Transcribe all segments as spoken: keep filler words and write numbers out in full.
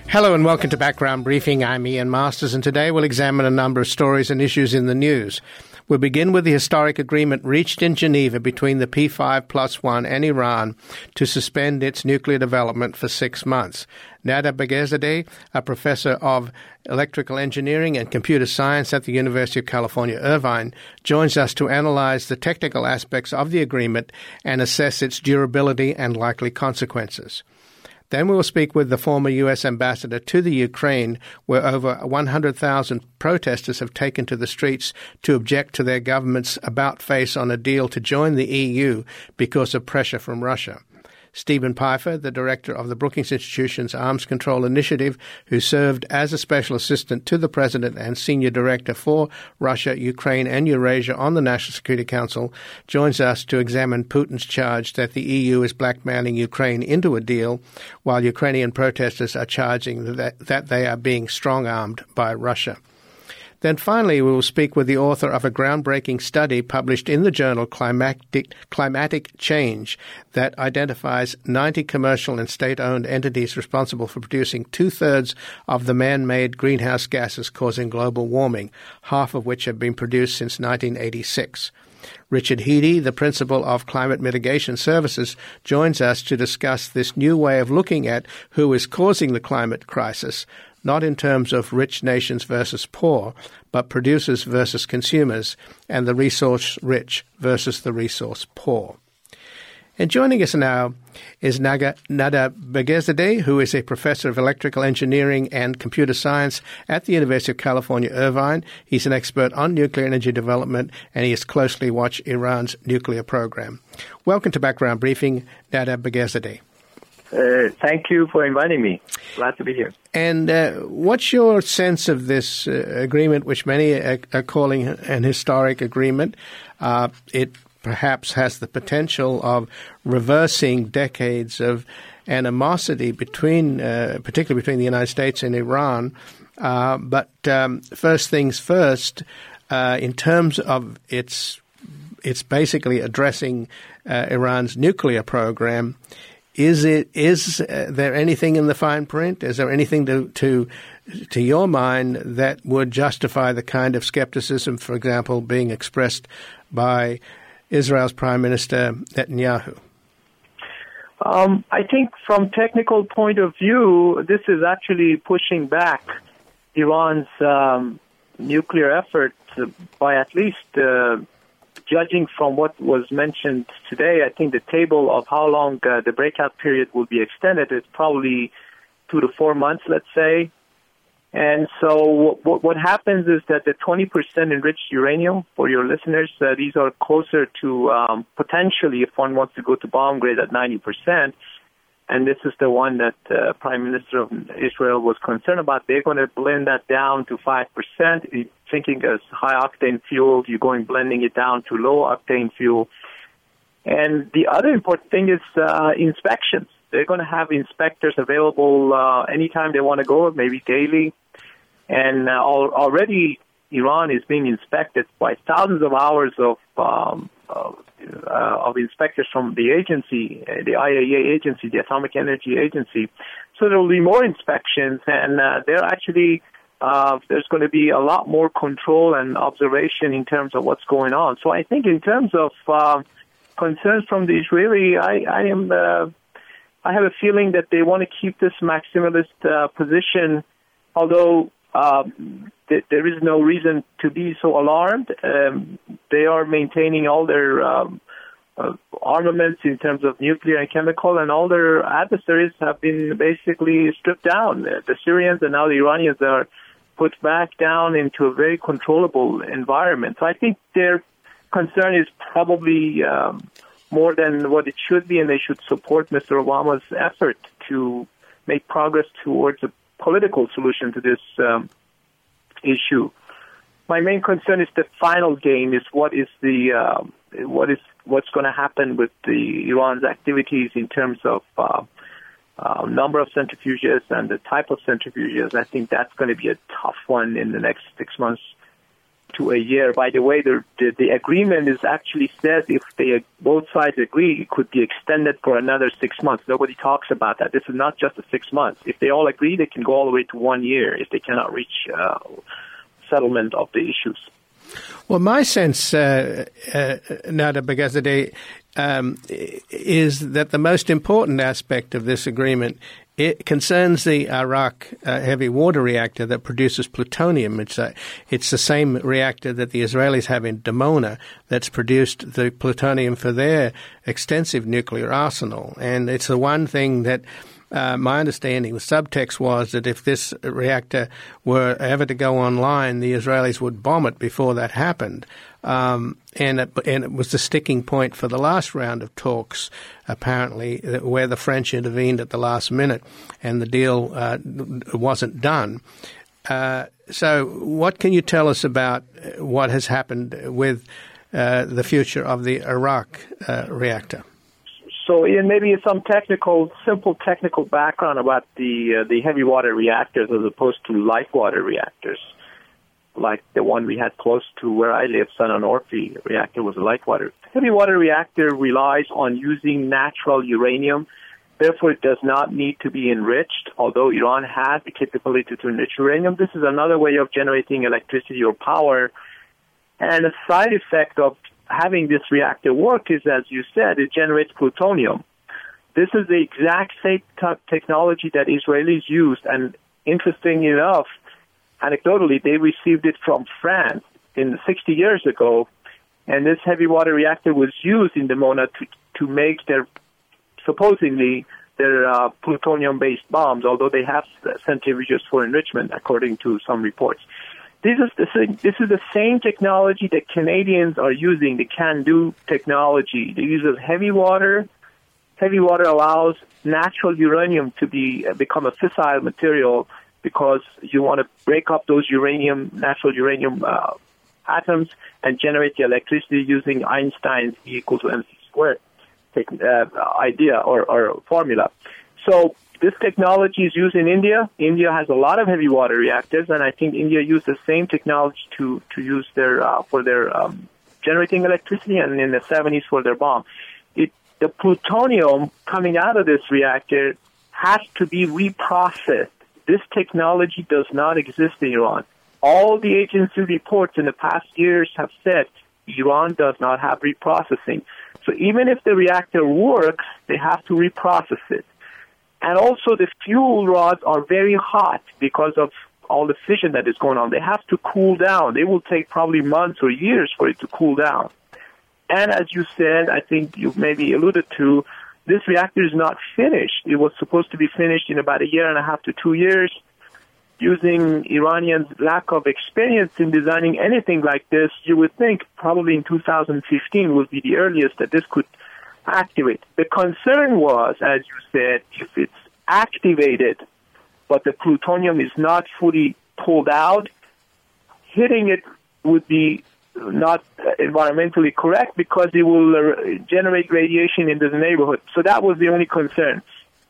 Hello and welcome to Background Briefing. I'm Ian Masters, and today we'll examine a number of stories and issues in the news. We'll begin with the historic agreement reached in Geneva between the P five plus one and Iran to suspend its nuclear development for six months. Nada Begehzadeh, a professor of electrical engineering and computer science at the University of California, Irvine, joins us to analyze the technical aspects of the agreement and assess its durability and likely consequences. Then we will speak with the former U S ambassador to the Ukraine, where over one hundred thousand protesters have taken to the streets to object to their government's about-face on a deal to join the E U because of pressure from Russia. Stephen Pfeiffer, the director of the Brookings Institution's Arms Control Initiative, who served as a special assistant to the president and senior director for Russia, Ukraine, and Eurasia on the National Security Council, joins us to examine Putin's charge that the E U is blackmailing Ukraine into a deal, while Ukrainian protesters are charging that, that they are being strong-armed by Russia. Then finally, we will speak with the author of a groundbreaking study published in the journal Climatic, Climatic Change that identifies ninety commercial and state-owned entities responsible for producing two-thirds of the man-made greenhouse gases causing global warming, half of which have been produced since nineteen eighty-six. Richard Heady, the principal of Climate Mitigation Services, joins us to discuss this new way of looking at who is causing the climate crisis, not in terms of rich nations versus poor, but producers versus consumers, and the resource-rich versus the resource-poor. And joining us now is Naga, Nada Begehzadeh, who is a professor of electrical engineering and computer science at the University of California, Irvine. He's an expert on nuclear energy development, and he has closely watched Iran's nuclear program. Welcome to Background Briefing, Nada Begehzadeh. Uh, thank you for inviting me. Glad to be here. And uh, what's your sense of this uh, agreement, which many are, are calling an historic agreement? Uh, it perhaps has the potential of reversing decades of animosity between, uh, particularly between the United States and Iran. Uh, but um, first things first, uh, in terms of its, it's basically addressing uh, Iran's nuclear program. Is it is uh, there anything in the fine print? Is there anything to, to to your mind that would justify the kind of skepticism, for example, being expressed by Israel's Prime Minister Netanyahu? Um, I think from technical point of view, this is actually pushing back Iran's um, nuclear effort by at least uh, judging from what was mentioned today, I think the table of how long uh, the breakout period will be extended is probably two to four months, let's say. And so what, what happens is that the twenty percent enriched uranium, for your listeners, uh, these are closer to um, potentially, if one wants to go to bomb grade, at ninety percent. And this is the one that uh, Prime Minister of Israel was concerned about. They're going to blend that down to five percent. Thinking as high-octane fuel, you're going blending it down to low-octane fuel. And the other important thing is uh, inspections. They're going to have inspectors available uh, anytime they want to go, maybe daily. And uh, al- already Iran is being inspected by thousands of hours of um, uh, uh, of inspectors from the agency, uh, the I A E A agency, the Atomic Energy Agency. So there will be more inspections, and uh, they're actually uh, there's going to be a lot more control and observation in terms of what's going on. So I think in terms of uh, concerns from the Israeli, I, I am uh, I have a feeling that they want to keep this maximalist uh, position, although um, th- there is no reason to be so alarmed. Um, they are maintaining all their um, uh, armaments in terms of nuclear and chemical, and all their adversaries have been basically stripped down. The Syrians and now the Iranians are put back down into a very controllable environment. So I think their concern is probably um, more than what it should be, and they should support Mister Obama's effort to make progress towards a political solution to this um, issue. My main concern is the final game: is what is the uh, what is what's going to happen with the Iran's activities in terms of uh, uh, number of centrifuges and the type of centrifuges. I think that's going to be a tough one in the next six months. to a year. By the way, the, the, the agreement is actually says if they both sides agree, it could be extended for another six months. Nobody talks about that. This is not just a six months. If they all agree, they can go all the way to one year if they cannot reach uh, settlement of the issues. Well, my sense, uh, uh, Nada Bagazadeh, um, is that the most important aspect of this agreement it concerns the Arak uh, heavy water reactor that produces plutonium. It's a, it's the same reactor that the Israelis have in Dimona that's produced the plutonium for their extensive nuclear arsenal. And it's the one thing that Uh, my understanding, the subtext was that if this reactor were ever to go online, the Israelis would bomb it before that happened. Um, and, it, and it was the sticking point for the last round of talks, apparently, where the French intervened at the last minute and the deal uh, wasn't done. Uh, so what can you tell us about what has happened with uh, the future of the Arak uh, reactor? So, Ian, maybe some technical, simple technical background about the uh, the heavy water reactors as opposed to light water reactors, like the one we had close to where I live, San Onofre reactor was a light water. Heavy water reactor relies on using natural uranium. Therefore, it does not need to be enriched, although Iran has the capability to enrich uranium. This is another way of generating electricity or power. And a side effect of having this reactor work is, as you said, it generates plutonium. This is the exact same type technology that Israelis used, and interesting enough, anecdotally, they received it from France in sixty years ago, and this heavy water reactor was used in Dimona to, to make their, supposedly, their uh, plutonium-based bombs, although they have centrifuges for enrichment, according to some reports. This is the this is the same technology that Canadians are using, the CANDU technology. They use heavy water. Heavy water allows natural uranium to be uh, become a fissile material because you want to break up those uranium, natural uranium uh, atoms and generate the electricity using Einstein's E equals to mc squared uh, idea or, or formula. So this technology is used in India. India has a lot of heavy water reactors, and I think India used the same technology to, to use their uh, for their um, generating electricity, and in the seventies for their bomb. It, the plutonium coming out of this reactor has to be reprocessed. This technology does not exist in Iran. All the agency reports in the past years have said Iran does not have reprocessing. So even if the reactor works, they have to reprocess it. And also the fuel rods are very hot because of all the fission that is going on. They have to cool down. They will take probably months or years for it to cool down. And as you said, I think you maybe alluded to, this reactor is not finished. It was supposed to be finished in about a year and a half to two years. Using Iranians' lack of experience in designing anything like this, you would think probably in two thousand fifteen would be the earliest that this could activate. The concern was, as you said, if it's activated, but the plutonium is not fully pulled out, hitting it would be not environmentally correct because it will uh, generate radiation into the neighborhood. So that was the only concern.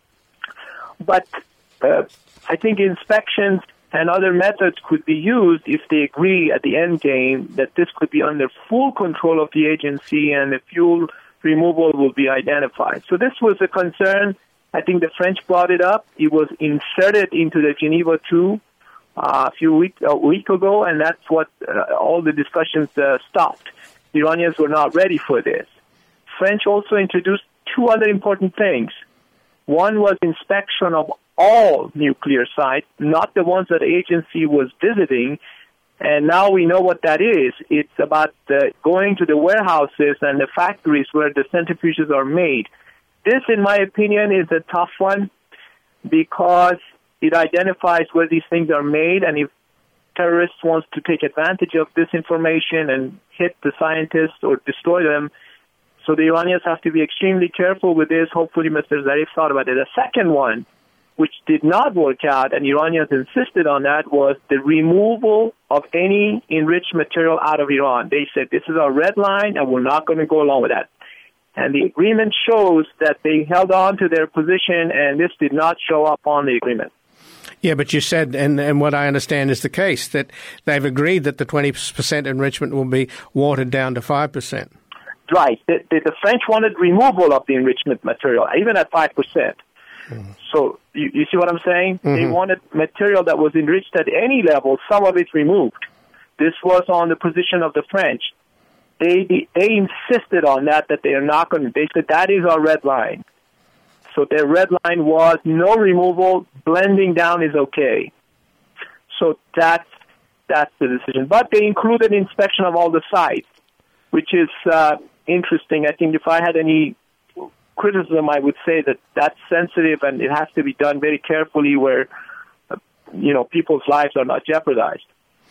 But uh, I think inspections and other methods could be used if they agree at the end game that this could be under full control of the agency and the fuel removal will be identified. So this was a concern. I think the French brought it up. It was inserted into the Geneva two uh, a few weeks a week ago, and that's what uh, all the discussions uh, stopped. The Iranians were not ready for this. French also introduced two other important things. One was inspection of all nuclear sites, not the ones that the agency was visiting. And now we know what that is. It's about uh, going to the warehouses and the factories where the centrifuges are made. This, in my opinion, is a tough one because it identifies where these things are made, and if terrorists want to take advantage of this information and hit the scientists or destroy them, so the Iranians have to be extremely careful with this. Hopefully Mister Zarif thought about it. The second one, which did not work out, and Iranians insisted on that, was the removal of any enriched material out of Iran. They said, this is our red line, and we're not going to go along with that. And the agreement shows that they held on to their position, and this did not show up on the agreement. Yeah, but you said, and, and what I understand is the case, that they've agreed that the twenty percent enrichment will be watered down to five percent. Right. The, the, the French wanted removal of the enrichment material, even at five percent. Mm-hmm. So you, you see what I'm saying? Mm-hmm. They wanted material that was enriched at any level, some of it removed. This was on the position of the French. They they insisted on that, that they are not going to, they said that is our red line. So their red line was no removal, blending down is okay. So that's, that's the decision. But they included inspection of all the sites, which is uh, interesting. I think if I had any criticism, I would say that that's sensitive and it has to be done very carefully where, uh, you know, people's lives are not jeopardized.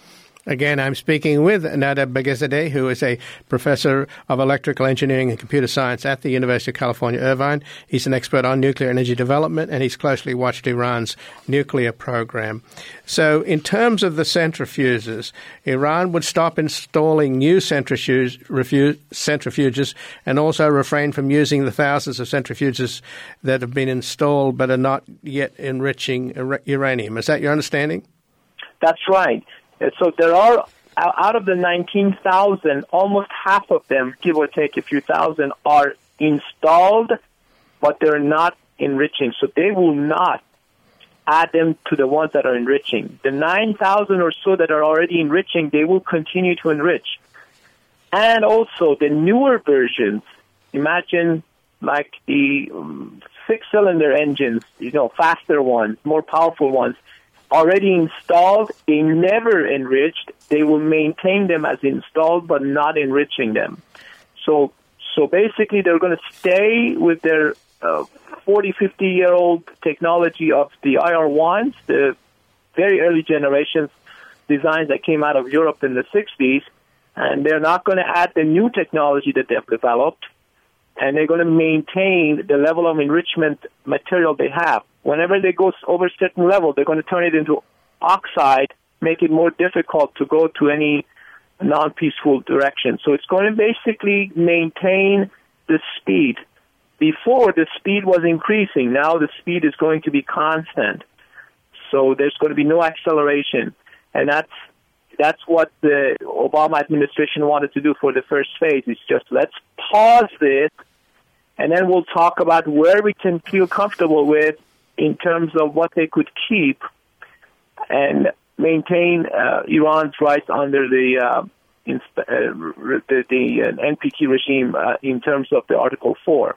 Again, I'm speaking with Nada Begizadeh, who is a professor of electrical engineering and computer science at the University of California, Irvine. He's an expert on nuclear energy development, and he's closely watched Iran's nuclear program. So in terms of the centrifuges, Iran would stop installing new centrifuges, centrifuges and also refrain from using the thousands of centrifuges that have been installed but are not yet enriching uranium. Is that your understanding? That's right. So there are, out of the nineteen thousand, almost half of them, give or take a few thousand, are installed, but they're not enriching. So they will not add them to the ones that are enriching. The nine thousand or so that are already enriching, they will continue to enrich. And also the newer versions, imagine like the um, six-cylinder engines, you know, faster ones, more powerful ones, already installed, they never enriched. They will maintain them as installed, but not enriching them. So, so basically, they're going to stay with their uh, forty, fifty-year-old technology of the I R ones, the very early generations designs that came out of Europe in the sixties, and they're not going to add the new technology that they've developed, and they're going to maintain the level of enrichment material they have. Whenever they go over a certain level, they're going to turn it into oxide, make it more difficult to go to any non-peaceful direction. So it's going to basically maintain the speed. Before, the speed was increasing. Now the speed is going to be constant. So there's going to be no acceleration. And that's that's what the Obama administration wanted to do for the first phase. It's just, let's pause this, and then we'll talk about where we can feel comfortable with in terms of what they could keep and maintain uh, Iran's rights under the uh, in, uh, the, the uh, N P T regime uh, in terms of the Article four.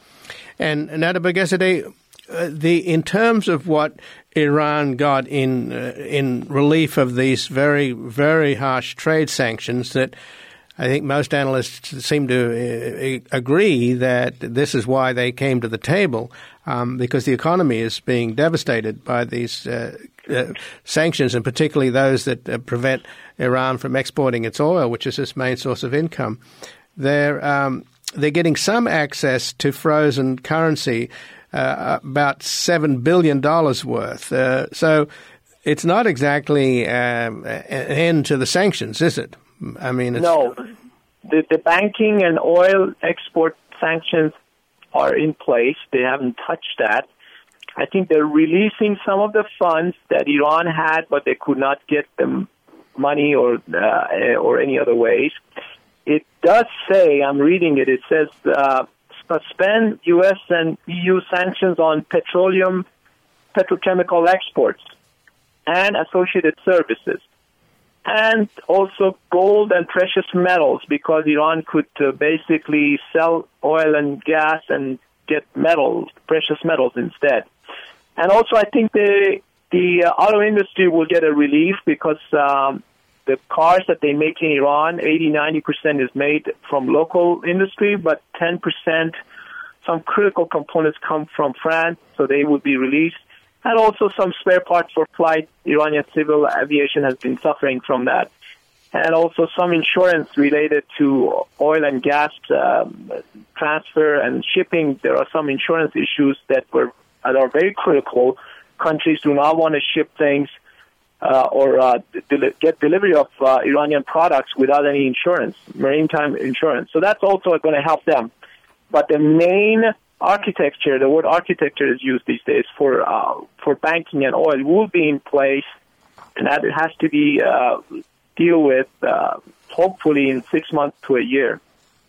And Nada Begizadeh, uh, the in terms of what Iran got in uh, in relief of these very, very harsh trade sanctions that I think most analysts seem to uh, agree that this is why they came to the table, um, because the economy is being devastated by these uh, uh, sanctions, and particularly those that uh, prevent Iran from exporting its oil, which is its main source of income. They're um, they're getting some access to frozen currency, uh, about seven billion dollars worth. Uh, so it's not exactly um, an end to the sanctions, is it? I mean, it's no, the, the banking and oil export sanctions are in place. They haven't touched that. I think they're releasing some of the funds that Iran had, but they could not get them money or uh, or any other ways. It does say, I'm reading it, it says uh, suspend U S and E U sanctions on petroleum, petrochemical exports and associated services. And also gold and precious metals, because Iran could uh, basically sell oil and gas and get metals, precious metals instead. And also I think the the uh, auto industry will get a relief because um, the cars that they make in Iran, eighty, ninety percent is made from local industry, but ten percent, some critical components come from France, so they will be released. And also some spare parts for flight. Iranian civil aviation has been suffering from that. And also some insurance related to oil and gas um, transfer and shipping. There are some insurance issues that were that are very critical. Countries do not want to ship things uh, or uh, de- get delivery of uh, Iranian products without any insurance, maritime insurance. So that's also going to help them. But the main architecture, the word architecture is used these days for uh, for banking and oil, will be in place, and that it has to be uh, deal with uh, hopefully in six months to a year.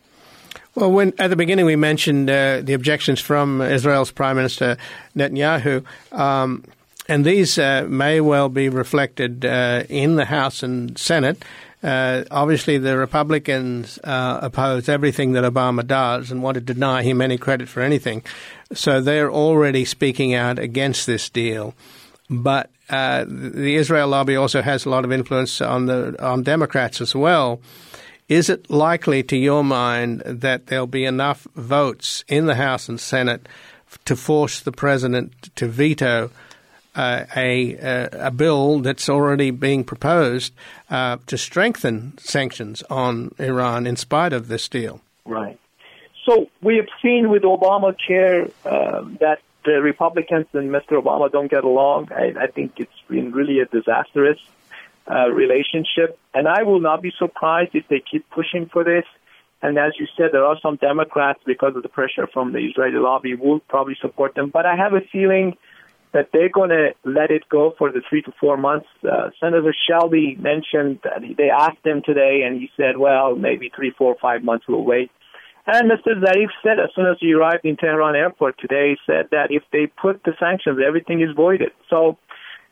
Well, when at the beginning we mentioned uh, the objections from Israel's Prime Minister Netanyahu, um, and these uh, may well be reflected uh, in the House and Senate. Uh, obviously, the Republicans uh, oppose everything that Obama does and want to deny him any credit for anything. So they're already speaking out against this deal. But uh, the Israel lobby also has a lot of influence on the on Democrats as well. Is it likely, to your mind, that there'll be enough votes in the House and Senate to force the president to veto uh, a, a a bill that's already being proposed uh, to strengthen sanctions on Iran in spite of this deal? Right. So we have seen with Obamacare uh, that the Republicans and Mister Obama don't get along. I, I think it's been really a disastrous uh, relationship. And I will not be surprised if they keep pushing for this. And as you said, there are some Democrats, because of the pressure from the Israeli lobby, will probably support them. But I have a feeling that they're going to let it go for the three to four months. Uh, Senator Shelby mentioned that they asked him today, and he said, well, maybe three, four, five months we'll wait. And Mister Zarif said, as soon as he arrived in Tehran airport today, he said that if they put the sanctions, everything is voided. So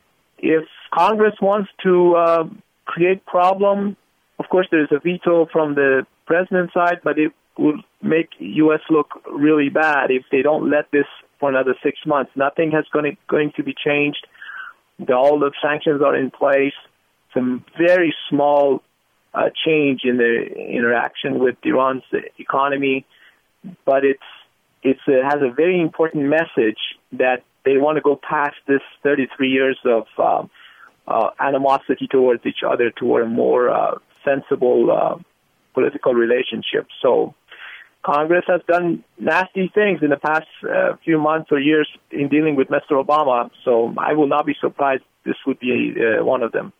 if Congress wants to uh, create problem, of course there is a veto from the president's side, but it will make U S look really bad if they don't let this for another six months. Nothing has going to, going to be changed. The, all the sanctions are in place. Some very small uh, change in the interaction with Iran's economy, but it's it's it has a very important message that they want to go past this thirty-three years of um, uh, animosity towards each other toward a more uh, sensible uh, political relationship. So Congress has done nasty things in the past uh, few months or years in dealing with Mister Obama, so I will not be surprised this would be uh, one of them.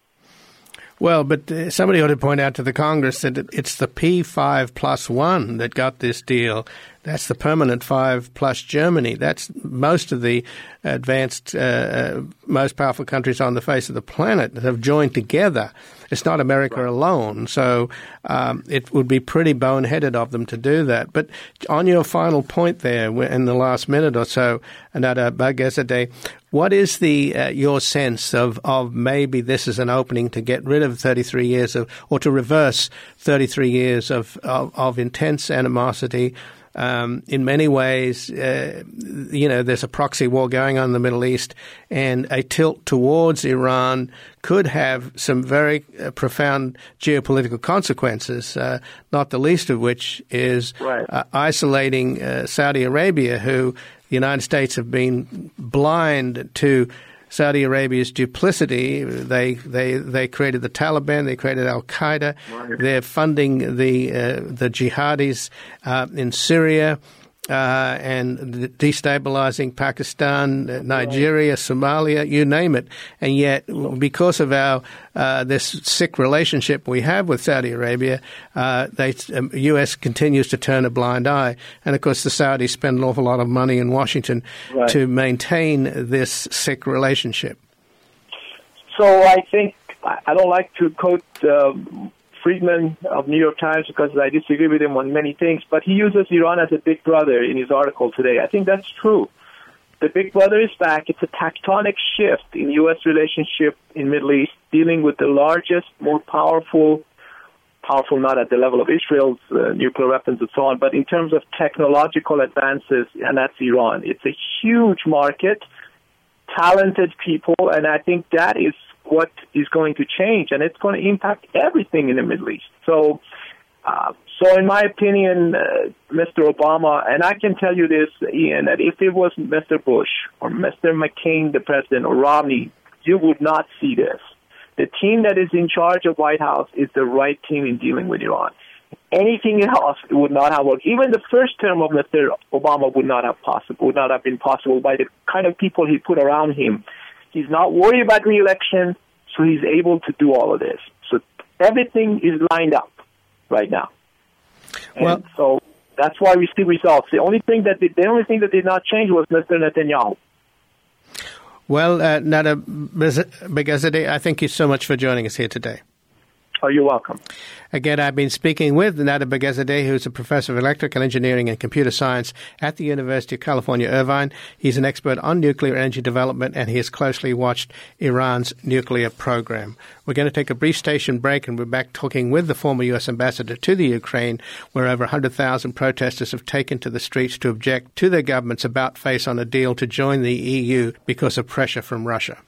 Well, but uh, somebody ought to point out to the Congress that it's the P five plus one that got this deal. That's the permanent five plus Germany. That's most of the advanced, uh, most powerful countries on the face of the planet that have joined together. It's not America right. alone. So um, it would be pretty boneheaded of them to do that. But on your final point there, in the last minute or so, Anada Baghezzadeh, what is the uh, your sense of, of maybe this is an opening to get rid of thirty-three years of, or to reverse thirty-three years of, of, of intense animosity? Um, in many ways, uh, you know, there's a proxy war going on in the Middle East, and a tilt towards Iran could have some very uh, profound geopolitical consequences, uh, not the least of which is right. uh, isolating uh, Saudi Arabia, who the United States have been blind to Saudi Arabia's duplicity. They they they created the Taliban. They created Al Qaeda. Right. They're funding the uh, the jihadis uh, in Syria uh, and destabilizing Pakistan, Nigeria, right. Somalia, you name it. And yet, because of our uh, this sick relationship we have with Saudi Arabia, uh, they um, U S continues to turn a blind eye. And of course, the Saudis spend an awful lot of money in Washington right. to maintain this sick relationship. So I think I don't like to quote um, Friedman of New York Times because I disagree with him on many things, but he uses Iran as a big brother in his article today. I think that's true. The big brother is back. It's a tectonic shift in U S relationship in Middle East, dealing with the largest, more powerful, powerful not at the level of Israel's uh, nuclear weapons and so on, but in terms of technological advances, and that's Iran. It's a huge market, talented people, and I think that is what is going to change, and it's going to impact everything in the Middle East. So, uh, so in my opinion, uh, Mister Obama, and I can tell you this, Ian, that if it was Mister Bush or Mister McCain, the president, or Romney, you would not see this. The team that is in charge of White House is the right team in dealing with Iran. Anything else would not have worked. Even the first term of Mister Obama would not have possible, would not have been possible by the kind of people he put around him. He's not worried about re-election, so he's able to do all of this. So everything is lined up right now. And well, so That's why we see results. The only thing that did, the only thing that did not change was Mister Netanyahu. Well, uh, Nada Begazadeh, I thank you so much for joining us here today. Oh, you're welcome. Again, I've been speaking with Nada Begazadeh, who's a professor of electrical engineering and computer science at the University of California, Irvine. He's an expert on nuclear energy development, and he has closely watched Iran's nuclear program. We're going to take a brief station break, and we're back talking with the former U S ambassador to the Ukraine, where over one hundred thousand protesters have taken to the streets to object to their government's about-face on a deal to join the E U because of pressure from Russia.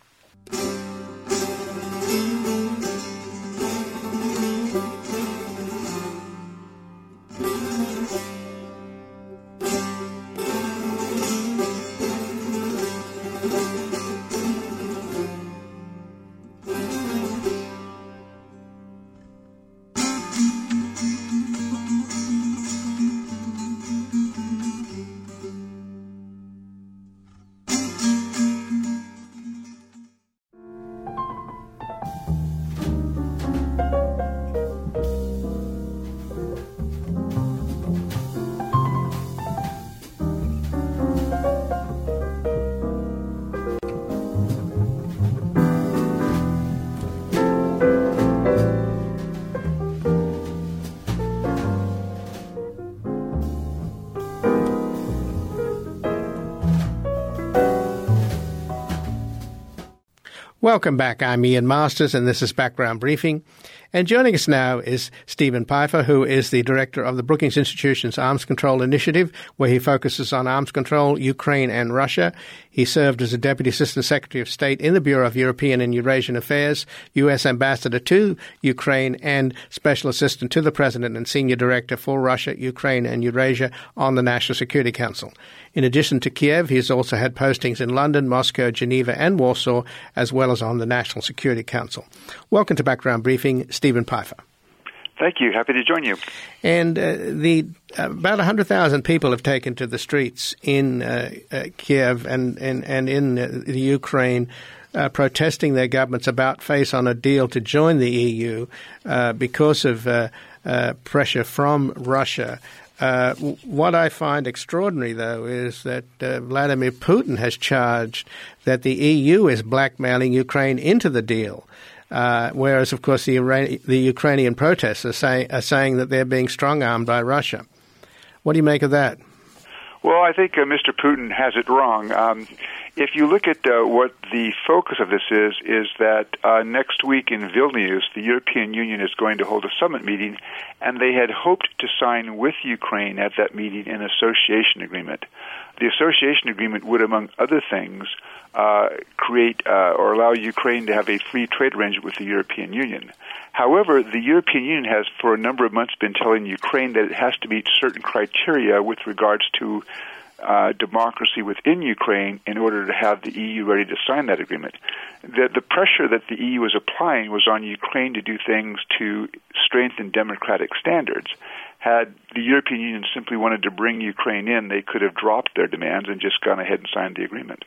Welcome back. I'm Ian Masters, and this is Background Briefing. And joining us now is Stephen Pifer, who is the director of the Brookings Institution's Arms Control Initiative, where he focuses on arms control, Ukraine and Russia. He served as a Deputy Assistant Secretary of State in the Bureau of European and Eurasian Affairs, U S Ambassador to Ukraine, and Special Assistant to the President and Senior Director for Russia, Ukraine and Eurasia on the National Security Council. In addition to Kiev, he has also had postings in London, Moscow, Geneva and Warsaw, as well as on the National Security Council. Welcome to Background Briefing, Stephen Pifer. Thank you. Happy to join you. And uh, the uh, about one hundred thousand people have taken to the streets in uh, uh, Kiev and, and, and in uh, the Ukraine uh, protesting their government's about-face on a deal to join the E U uh, because of uh, uh, pressure from Russia. Uh, what I find extraordinary, though, is that uh, Vladimir Putin has charged that the E U is blackmailing Ukraine into the deal, uh, whereas, of course, the, Iran- the Ukrainian protesters say- are saying that they're being strong-armed by Russia. What do you make of that? Well, I think uh, Mister Putin has it wrong. Um, if you look at uh, what the focus of this is, is that uh, next week in Vilnius, the European Union is going to hold a summit meeting, and they had hoped to sign with Ukraine at that meeting an association agreement. The association agreement would, among other things, uh, create uh, or allow Ukraine to have a free trade arrangement with the European Union. However, the European Union has for a number of months been telling Ukraine that it has to meet certain criteria with regards to uh, democracy within Ukraine in order to have the E U ready to sign that agreement. The, the pressure that the E U was applying was on Ukraine to do things to strengthen democratic standards. Had the European Union simply wanted to bring Ukraine in, they could have dropped their demands and just gone ahead and signed the agreement.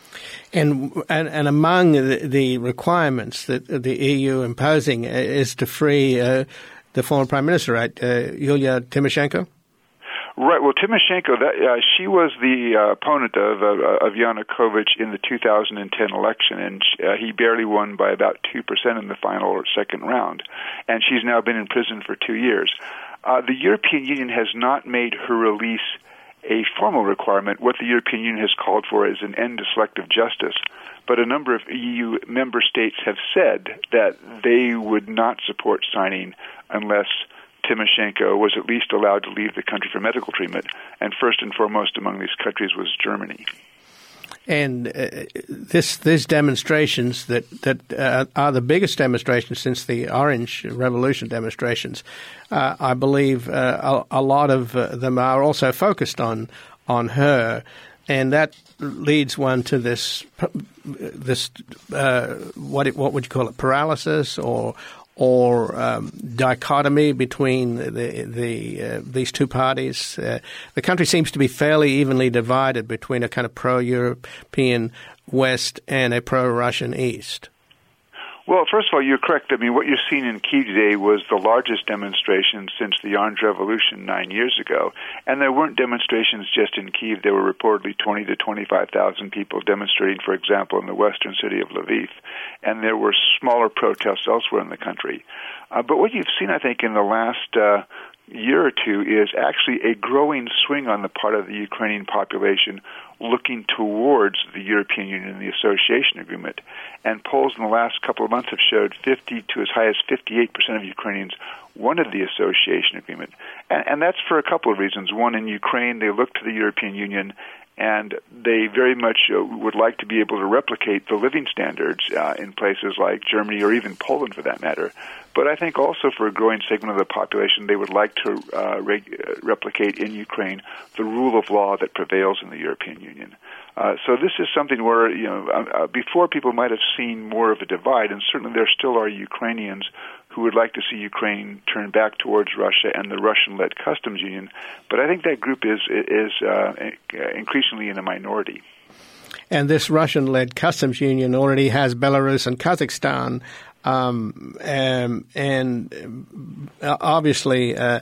And, and and among the, the requirements that the E U imposing is to free uh, the former Prime Minister, right, uh, Yulia Tymoshenko? Right. Well, Tymoshenko, that, uh, she was the uh, opponent of, uh, of Yanukovych in the two thousand ten election, and she, uh, he barely won by about two percent in the final or second round. And she's now been in prison for two years. Uh, the European Union has not made her release a formal requirement. What the European Union has called for is an end to selective justice. But a number of E U member states have said that they would not support signing unless Tymoshenko was at least allowed to leave the country for medical treatment. And first and foremost among these countries was Germany. And uh, this these demonstrations that that uh, are the biggest demonstrations since the Orange Revolution demonstrations, uh, I believe uh, a, a lot of uh, them are also focused on on her, and that leads one to this this uh, what it, what would you call it, paralysis or or um, dichotomy between the the uh, these two parties. Uh, the country seems to be fairly evenly divided between a kind of pro-European West and a pro-Russian East. Well, first of all, you're correct. I mean, what you're seeing in Kyiv today was the largest demonstration since the Orange Revolution nine years ago. And there weren't demonstrations just in Kyiv. There were reportedly twenty to twenty-five thousand people demonstrating, for example, in the western city of Lviv. And there were smaller protests elsewhere in the country. Uh, but what you've seen, I think, in the last uh, year or two is actually a growing swing on the part of the Ukrainian population looking towards the European Union and the association agreement. And polls in the last couple of months have showed fifty to as high as fifty-eight percent of Ukrainians wanted the association agreement. And, and that's for a couple of reasons. One, in Ukraine, they look to the European Union and they very much uh, would like to be able to replicate the living standards uh, in places like Germany or even Poland, for that matter. But I think also for a growing segment of the population, they would like to uh, reg- replicate in Ukraine the rule of law that prevails in the European Union. Uh, so this is something where, you know, uh, before people might have seen more of a divide, and certainly there still are Ukrainians who would like to see Ukraine turn back towards Russia and the Russian-led customs union. But I think that group is is uh, increasingly in a minority. And this Russian-led customs union already has Belarus and Kazakhstan, um, um, and uh, obviously, uh,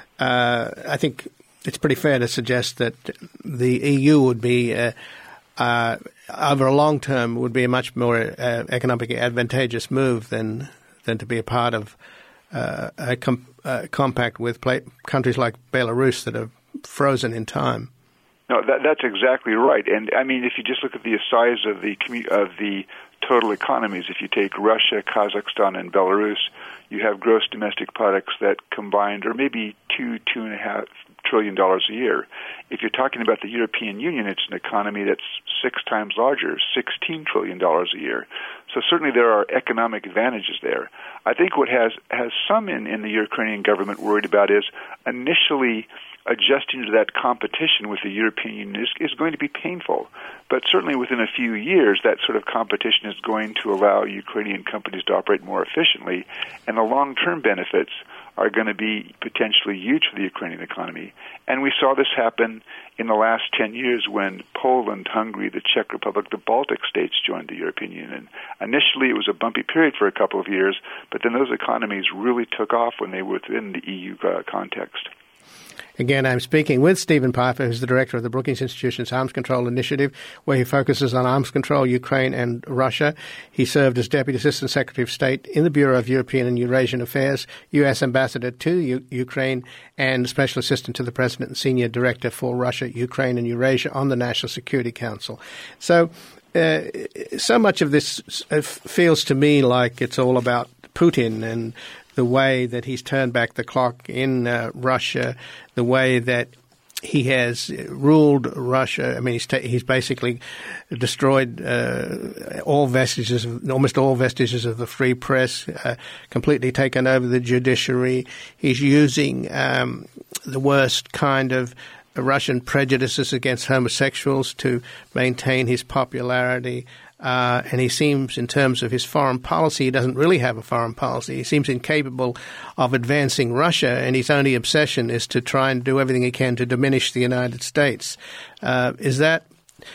uh, I think it's pretty fair to suggest that the E U would be, uh, uh, over a long term, would be a much more uh, economically advantageous move than than to be a part of uh, a, com- a compact with play- countries like Belarus that are frozen in time. No, that, that's exactly right. And I mean, if you just look at the size of the commu- of the total economies, if you take Russia, Kazakhstan, and Belarus, you have gross domestic products that combined are maybe two, two and a half trillion dollars a year. If you're talking about the European Union, it's an economy that's six times larger, sixteen trillion dollars a year. So certainly there are economic advantages there. I think what has, has some in, in the Ukrainian government worried about is initially adjusting to that competition with the European Union is, is going to be painful. But certainly within a few years, that sort of competition is going to allow Ukrainian companies to operate more efficiently, and the long-term benefits are going to be potentially huge for the Ukrainian economy. And we saw this happen in the last ten years when Poland, Hungary, the Czech Republic, the Baltic states joined the European Union. Initially, it was a bumpy period for a couple of years, but then those economies really took off when they were within the E U uh, context. Again, I'm speaking with Stephen Pifer, who's the director of the Brookings Institution's Arms Control Initiative, where he focuses on arms control, Ukraine and Russia. He served as Deputy Assistant Secretary of State in the Bureau of European and Eurasian Affairs, U S Ambassador to U- Ukraine, and Special Assistant to the President and Senior Director for Russia, Ukraine and Eurasia on the National Security Council. So, uh, so much of this feels to me like it's all about Putin and the way that he's turned back the clock in uh, Russia, the way that he has ruled Russia. I mean, he's ta- he's basically destroyed uh, all vestiges, of, almost all vestiges of the free press, uh, completely taken over the judiciary. He's using um, the worst kind of Russian prejudices against homosexuals to maintain his popularity. Uh, and he seems, in terms of his foreign policy, he doesn't really have a foreign policy. He seems incapable of advancing Russia, and his only obsession is to try and do everything he can to diminish the United States. Uh, is that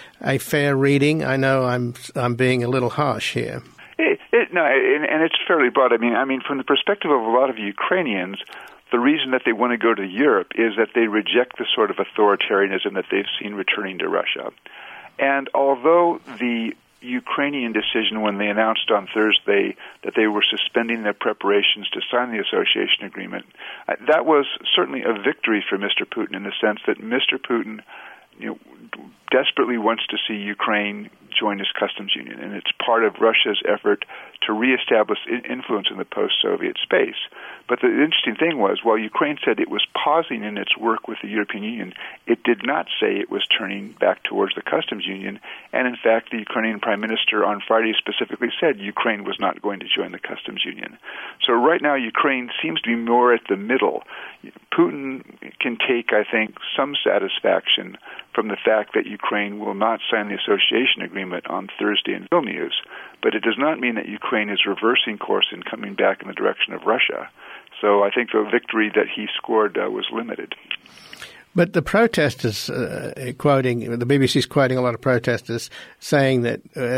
a fair reading? I know I'm I'm being a little harsh here. It, it, no, and, and it's fairly broad. I mean, I mean, from the perspective of a lot of Ukrainians, the reason that they want to go to Europe is that they reject the sort of authoritarianism that they've seen returning to Russia. And although the Ukrainian decision when they announced on Thursday that they were suspending their preparations to sign the association agreement, that was certainly a victory for Mister Putin in the sense that Mister Putin, you know, desperately wants to see Ukraine join his customs union, and it's part of Russia's effort to reestablish influence in the post-Soviet space. But the interesting thing was, while Ukraine said it was pausing in its work with the European Union, it did not say it was turning back towards the customs union. And in fact, the Ukrainian Prime Minister on Friday specifically said Ukraine was not going to join the customs union. So right now, Ukraine seems to be more at the middle. Putin can take, I think, some satisfaction from the fact that Ukraine will not sign the association agreement on Thursday in Vilnius, but it does not mean that Ukraine is reversing course and coming back in the direction of Russia. So I think the victory that he scored uh, was limited. But the protesters, uh, quoting, the B B C's quoting a lot of protesters saying that uh,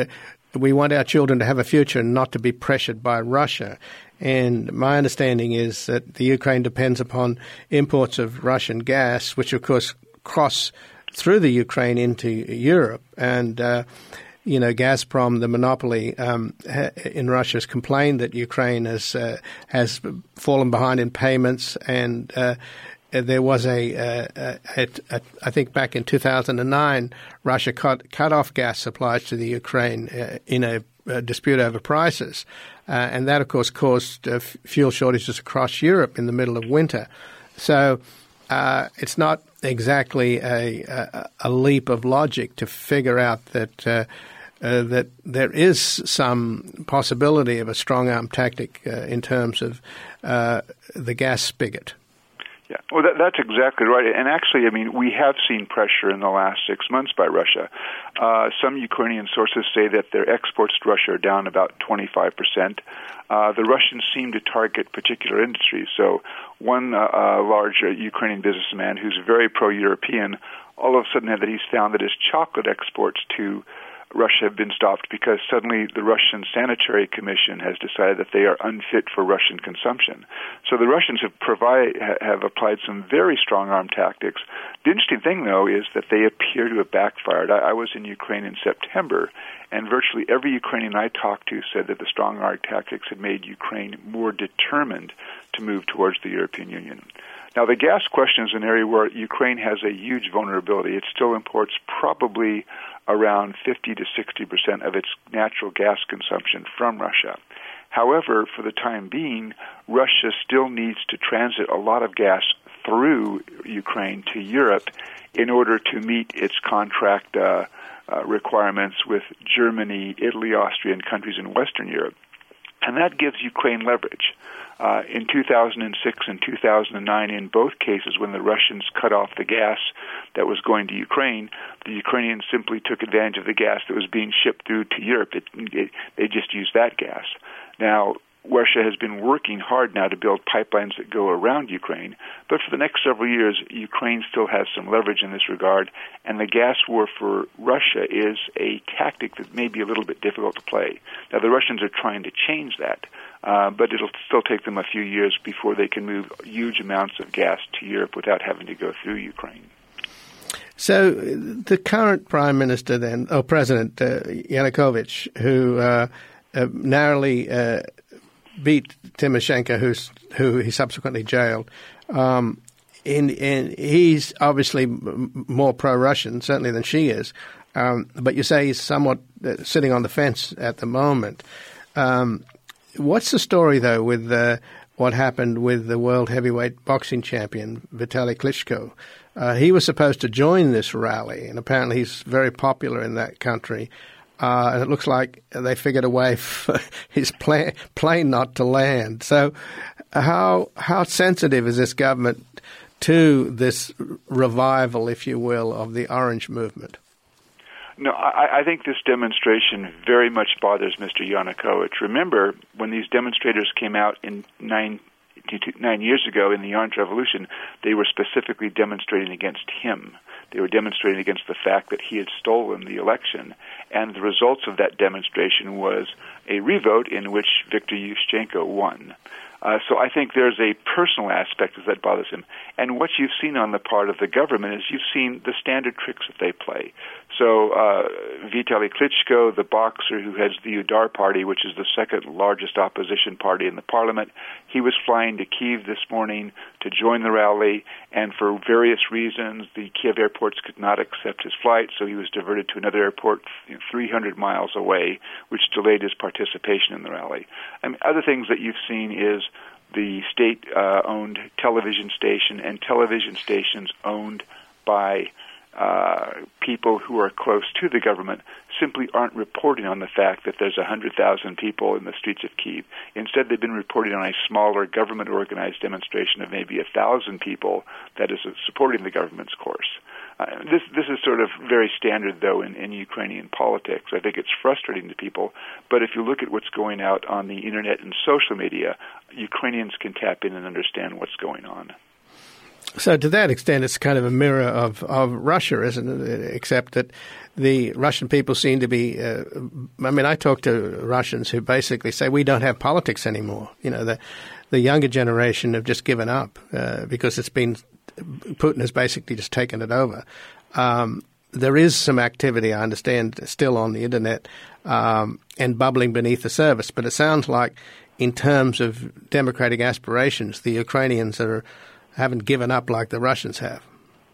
we want our children to have a future and not to be pressured by Russia. And my understanding is that the Ukraine depends upon imports of Russian gas, which of course cross through the Ukraine into Europe. And, uh, you know, Gazprom, the monopoly um, in Russia, has complained that Ukraine has uh, has fallen behind in payments. And uh, there was a, a, a, a, I think back in two thousand nine, Russia cut, cut off gas supplies to the Ukraine uh, in a, a dispute over prices. Uh, and that, of course, caused uh, f- fuel shortages across Europe in the middle of winter. So uh, it's not exactly a, a, a leap of logic to figure out that uh, uh, that there is some possibility of a strong-arm tactic uh, in terms of uh, the gas spigot. Yeah, well, that, that's exactly right. And actually, I mean, we have seen pressure in the last six months by Russia. Uh, some Ukrainian sources say that their exports to Russia are down about twenty-five percent. Uh, the Russians seem to target particular industries. So one uh, uh, large uh, Ukrainian businessman who's very pro-European, all of a sudden that he's found that his chocolate exports to Russia have been stopped because suddenly the Russian Sanitary Commission has decided that they are unfit for Russian consumption. So the Russians have provide have applied some very strong-arm tactics. The interesting thing, though, is that they appear to have backfired. I, I was in Ukraine in September, and virtually every Ukrainian I talked to said that the strong-arm tactics had made Ukraine more determined to move towards the European Union. Now, the gas question is an area where Ukraine has a huge vulnerability. It still imports probably around fifty to sixty percent of its natural gas consumption from Russia. However, for the time being, Russia still needs to transit a lot of gas through Ukraine to Europe in order to meet its contract uh, uh, requirements with Germany, Italy, Austria, and countries in Western Europe. And that gives Ukraine leverage. Uh, in two thousand six and two thousand nine, in both cases, when the Russians cut off the gas that was going to Ukraine, the Ukrainians simply took advantage of the gas that was being shipped through to Europe. It, it, they just used that gas. Now, Russia has been working hard now to build pipelines that go around Ukraine, but for the next several years, Ukraine still has some leverage in this regard, and the gas war for Russia is a tactic that may be a little bit difficult to play. Now, the Russians are trying to change that, uh, but it'll still take them a few years before they can move huge amounts of gas to Europe without having to go through Ukraine. So the current Prime Minister then, or President uh, Yanukovych, who uh, uh, narrowly uh, beat Tymoshenko, who's, who he subsequently jailed. Um, in, in, he's obviously m- more pro-Russian, certainly than she is. Um, but you say he's somewhat uh, sitting on the fence at the moment. Um, what's the story, though, with uh, what happened with the world heavyweight boxing champion, Vitaly Klitschko? Uh, he was supposed to join this rally, and apparently he's very popular in that country. Uh, and it looks like they figured a way for his plane, plane not to land. So how how sensitive is this government to this revival, if you will, of the Orange movement? No, I, I think this demonstration very much bothers Mister Yanukovych. Remember, when these demonstrators came out in nine, nine years ago in the Orange Revolution, they were specifically demonstrating against him. They were demonstrating against the fact that he had stolen the election, and the results of that demonstration was a revote in which Viktor Yushchenko won. Uh, so I think there's a personal aspect that bothers him. And what you've seen on the part of the government is you've seen the standard tricks that they play. So uh, Vitaly Klitschko, the boxer who heads the Udar party, which is the second largest opposition party in the parliament, he was flying to Kyiv this morning to join the rally, and for various reasons, the Kiev airports could not accept his flight, so he was diverted to another airport you know, three hundred miles away, which delayed his participation in the rally. I mean, other things that you've seen is the state-owned uh, television station and television stations owned by uh, people who are close to the government simply aren't reporting on the fact that there's one hundred thousand people in the streets of Kyiv. Instead, they've been reporting on a smaller government-organized demonstration of maybe one thousand people that is supporting the government's course. Uh, this this is sort of very standard, though, in, in Ukrainian politics. I think it's frustrating to people, but if you look at what's going out on the Internet and social media, Ukrainians can tap in and understand what's going on. So to that extent, it's kind of a mirror of, of Russia, isn't it? Except that the Russian people seem to be, uh, I mean, I talk to Russians who basically say we don't have politics anymore. You know, the, the younger generation have just given up uh, because it's been, Putin has basically just taken it over. Um, there is some activity, I understand, still on the internet um, and bubbling beneath the surface, but it sounds like in terms of democratic aspirations, the Ukrainians are haven't given up like the Russians have.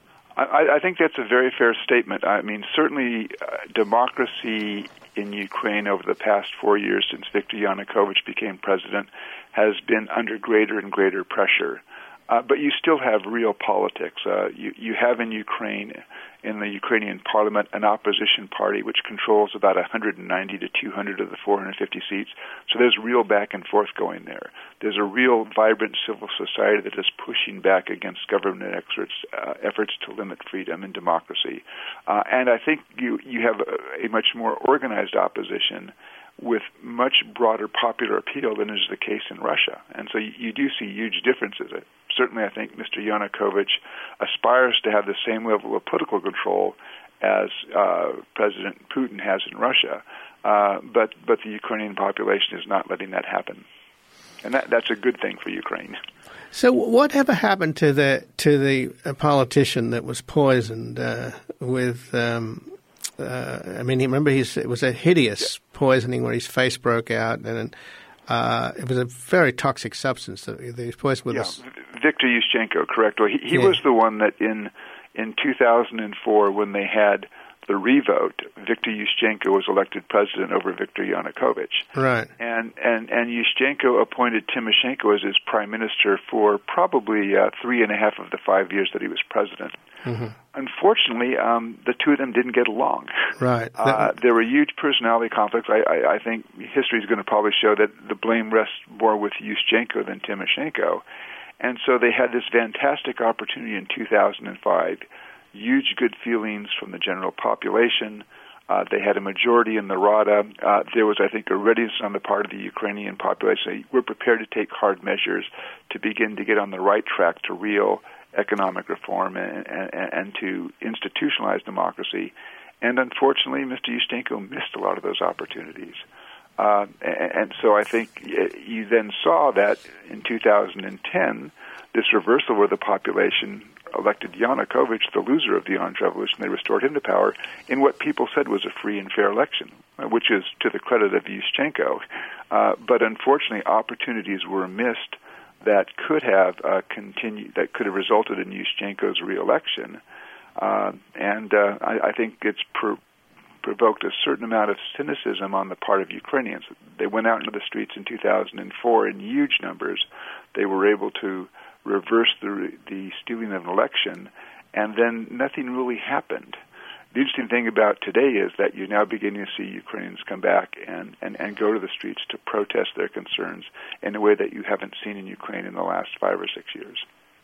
I, I think that's a very fair statement. I mean, certainly uh, democracy in Ukraine over the past four years since Viktor Yanukovych became president has been under greater and greater pressure. Uh, but you still have real politics. Uh, you, you have in Ukraine, in the Ukrainian parliament, an opposition party which controls about one hundred ninety to two hundred of the four hundred fifty seats. So there's real back and forth going there. There's a real vibrant civil society that is pushing back against government experts, uh, efforts to limit freedom and democracy. Uh, and I think you, you have a, a much more organized opposition with much broader popular appeal than is the case in Russia. And so you, you do see huge differences. Certainly, I think Mister Yanukovych aspires to have the same level of political control as uh, President Putin has in Russia, uh, but but the Ukrainian population is not letting that happen, and that that's a good thing for Ukraine. So, whatever happened to the to the uh, politician that was poisoned uh, with? Um, uh, I mean, remember, he's, it was a hideous poisoning where his face broke out, and uh, it was a very toxic substance that he was poisoned with. Yeah, this. Viktor Yushchenko, correct. Well, he, he yeah. was the one that in in two thousand four, when they had the revote, Viktor Yushchenko was elected president over Viktor Yanukovych. Right. And and and Yushchenko appointed Timoshenko as his prime minister for probably uh, three and a half of the five years that he was president. Mm-hmm. Unfortunately, um, the two of them didn't get along. Right. Uh, there were huge personality conflicts. I, I, I think history is going to probably show that the blame rests more with Yushchenko than Timoshenko. And so they had this fantastic opportunity in two thousand five, huge good feelings from the general population. Uh, they had a majority in the Rada. Uh, there was, I think, a readiness on the part of the Ukrainian population. We're prepared to take hard measures to begin to get on the right track to real economic reform and, and, and to institutionalize democracy. And unfortunately, Mister Yushchenko missed a lot of those opportunities. Uh, and, and so I think you then saw that in two thousand ten, this reversal where the population elected Yanukovych, the loser of the Orange Revolution. They restored him to power in what people said was a free and fair election, which is to the credit of Yushchenko. Uh, but unfortunately, opportunities were missed that could have uh, continued, that could have resulted in Yushchenko's reelection. Uh, and uh, I, I think it's pro- provoked a certain amount of cynicism on the part of Ukrainians. They went out into the streets in two thousand four in huge numbers. They were able to reverse the the stealing of an election, and then nothing really happened. The interesting thing about today is that you're now beginning to see Ukrainians come back and, and, and go to the streets to protest their concerns in a way that you haven't seen in Ukraine in the last five or six years.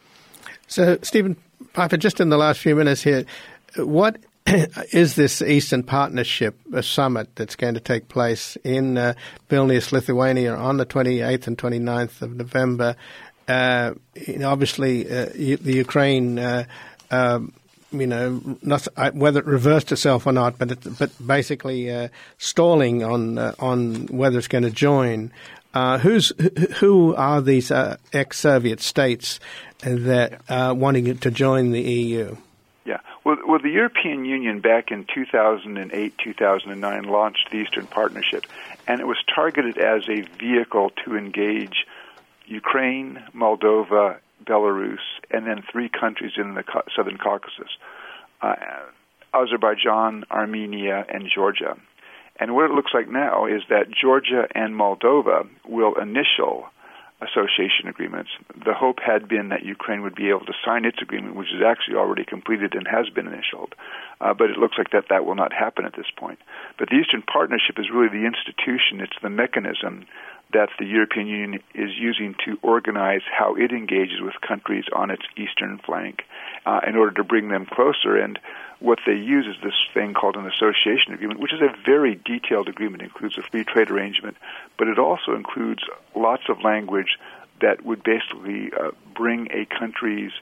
So, Stephen Piper, just in the last few minutes here, what is this Eastern Partnership Summit that's going to take place in uh, Vilnius, Lithuania on the twenty-eighth and twenty-ninth of November? Uh, you know, obviously, uh, the Ukraine, uh, um, you know, not uh, whether it reversed itself or not, but it, but basically uh, stalling on uh, on whether it's going to join. Uh, who's who are these uh, ex-Soviet states that are uh, wanting to join the E U? Yeah, well, well, the European Union back in two thousand eight, two thousand nine launched the Eastern Partnership, and it was targeted as a vehicle to engage Ukraine, Moldova, Belarus, and then three countries in the Southern Caucasus, uh, Azerbaijan, Armenia, and Georgia. And what it looks like now is that Georgia and Moldova will initial association agreements. The hope had been that Ukraine would be able to sign its agreement, which is actually already completed and has been initialed. Uh, but it looks like that that will not happen at this point. But the Eastern Partnership is really the institution, it's the mechanism that the European Union is using to organize how it engages with countries on its eastern flank uh, in order to bring them closer. And what they use is this thing called an association agreement, which is a very detailed agreement. It includes a free trade arrangement, but it also includes lots of language that would basically uh, bring a country's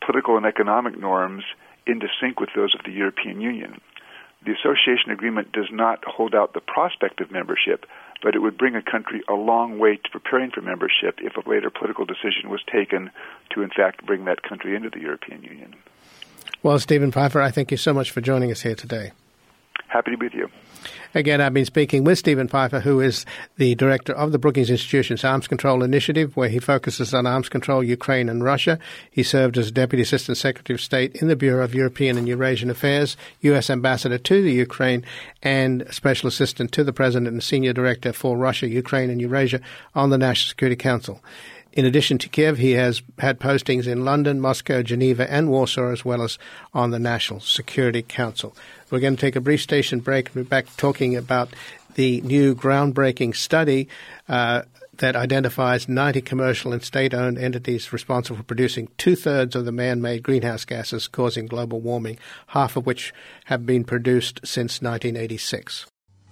political and economic norms into sync with those of the European Union. The association agreement does not hold out the prospect of membership, but it would bring a country a long way to preparing for membership if a later political decision was taken to, in fact, bring that country into the European Union. Well, Stephen Pfeiffer, I thank you so much for joining us here today. Happy to be with you. Again, I've been speaking with Stephen Pfeiffer, who is the director of the Brookings Institution's Arms Control Initiative, where he focuses on arms control, Ukraine and Russia. He served as Deputy Assistant Secretary of State in the Bureau of European and Eurasian Affairs, U S Ambassador to the Ukraine, and Special Assistant to the President and Senior Director for Russia, Ukraine and Eurasia on the National Security Council. In addition to Kiev, he has had postings in London, Moscow, Geneva, and Warsaw, as well as on the National Security Council. We're going to take a brief station break and be back talking about the new groundbreaking study uh, that identifies ninety commercial and state-owned entities responsible for producing two-thirds of the man-made greenhouse gases causing global warming, half of which have been produced since nineteen eighty-six.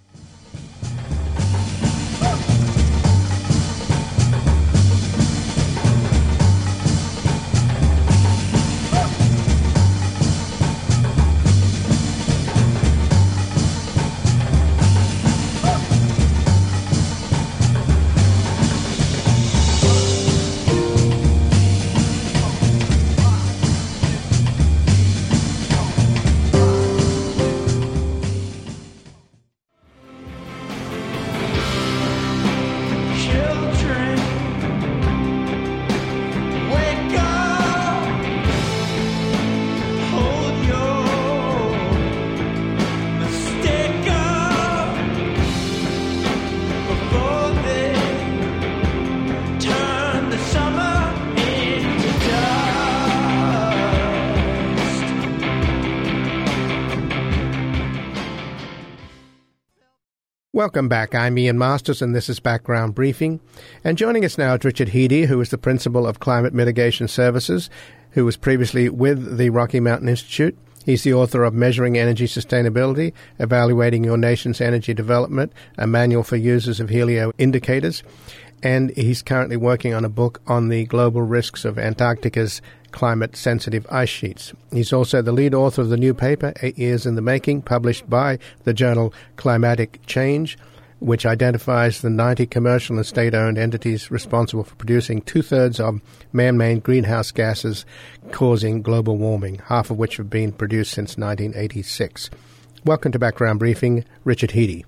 Welcome back. I'm Ian Masters, and this is Background Briefing. And joining us now is Richard Heady, who is the Principal of Climate Mitigation Services, who was previously with the Rocky Mountain Institute. He's the author of Measuring Energy Sustainability, Evaluating Your Nation's Energy Development, a manual for users of helio indicators. And he's currently working on a book on the global risks of Antarctica's climate-sensitive ice sheets. He's also the lead author of the new paper, Eight Years in the Making, published by the journal Climatic Change, which identifies the ninety commercial and state-owned entities responsible for producing two-thirds of man-made greenhouse gases causing global warming, half of which have been produced since nineteen eighty-six. Welcome to Background Briefing, Richard Heady.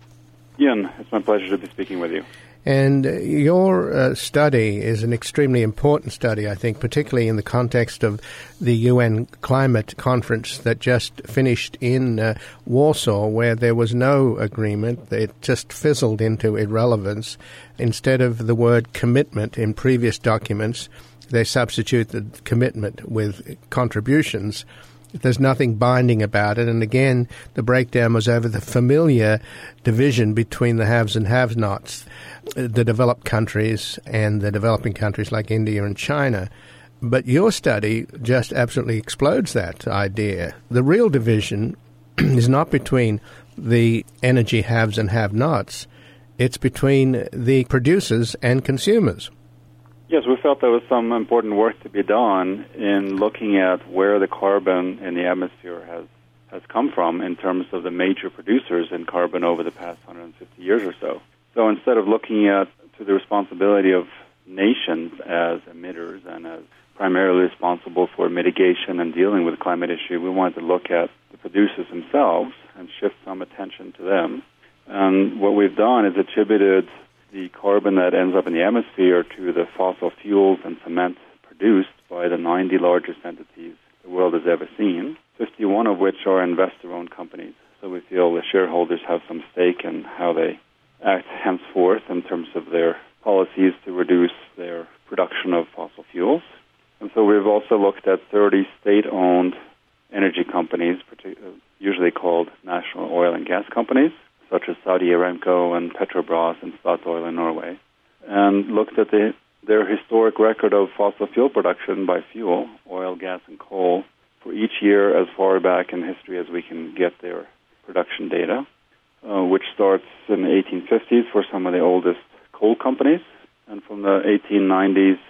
Ian, it's my pleasure to be speaking with you. And your uh, study is an extremely important study, I think, particularly in the context of the U N climate conference that just finished in uh, Warsaw, where there was no agreement. It just fizzled into irrelevance. Instead of the word commitment in previous documents, they substitute the commitment with contributions. There's nothing binding about it. And again, the breakdown was over the familiar division between the haves and have-nots, the developed countries and the developing countries like India and China. But your study just absolutely explodes that idea. The real division is not between the energy haves and have-nots. It's between the producers and consumers. Yes, we felt there was some important work to be done in looking at where the carbon in the atmosphere has, has come from in terms of the major producers in carbon over the past one hundred fifty years or so. So instead of looking at to the responsibility of nations as emitters and as primarily responsible for mitigation and dealing with the climate issue, we wanted to look at the producers themselves and shift some attention to them. And what we've done is attributed the carbon that ends up in the atmosphere to the fossil fuels and cement produced by the ninety largest entities the world has ever seen, fifty-one of which are investor-owned companies. So we feel the shareholders have some stake in how they act henceforth in terms of their policies to reduce their production of fossil fuels. And so we've also looked at thirty state-owned energy companies, usually called national oil and gas companies, such as Saudi Aramco and Petrobras and Statoil in Norway, and looked at the, their historic record of fossil fuel production by fuel, oil, gas, and coal, for each year as far back in history as we can get their production data, uh, which starts in the eighteen fifties for some of the oldest coal companies, and from the eighteen nineties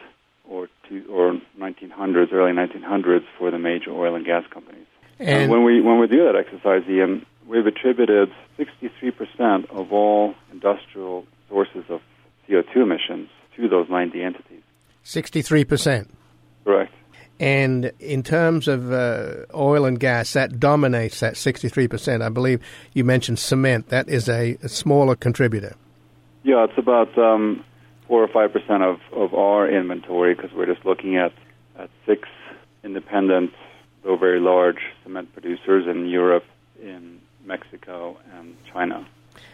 or two, or nineteen hundreds, early nineteen hundreds for the major oil and gas companies. And, and when we when we do that exercise, Ian, we've attributed sixty-three percent of all industrial sources of C O two emissions to those ninety entities. sixty-three percent. Correct. And in terms of uh, oil and gas, that dominates that sixty-three percent. I believe you mentioned cement. That is a, a smaller contributor. Yeah, it's about um, four or five percent of, of our inventory because we're just looking at, at six independent, though very large, cement producers in Europe, in Mexico, and China.